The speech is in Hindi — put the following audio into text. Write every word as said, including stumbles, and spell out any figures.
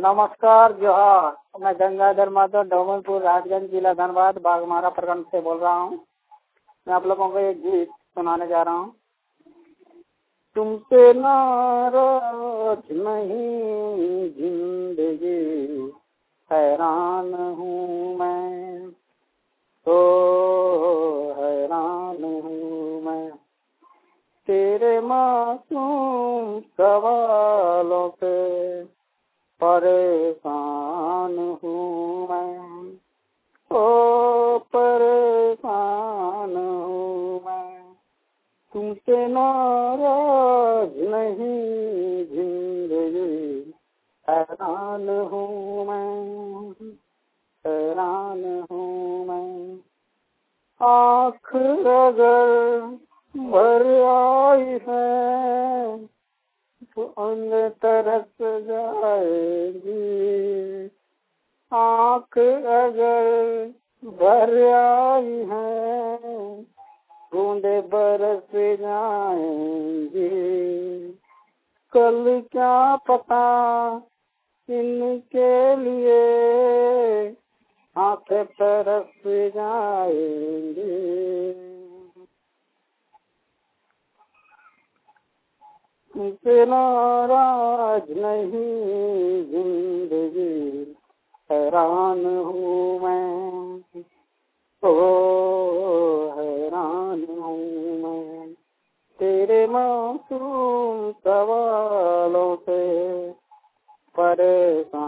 नमस्कार जोहार। मैं गंगाधर माधव डोमनपुर राजगंज जिला धनबाद बागमारा प्रखंड से बोल रहा हूँ। मैं आप लोगों को एक गीत सुनाने जा रहा हूँ। तुमसे नाराज नहीं जिंदगी हैरान हूँ मैं, तो हैरान हूँ मैं तेरे मासूम सवालों पे परेशान हूँ मैं, ओ परेशान हूँ मैं। तुमसे नाराज नहीं जिंदगी हैरान हूँ मैं, हैरान हूँ मैं। आँख अगर भर आई है तो अंदर तरस जाएगी, आँख अगर भर आई है बूंदे बरस जाएंगी। कल क्या पता इनके लिए आँखें तरस जाएंगी। तुमसे नाराज नहीं जिंदगी हैरान हूँ मैं, ओ हैरान हूँ मैं तेरे मासूम सवालों से परेशान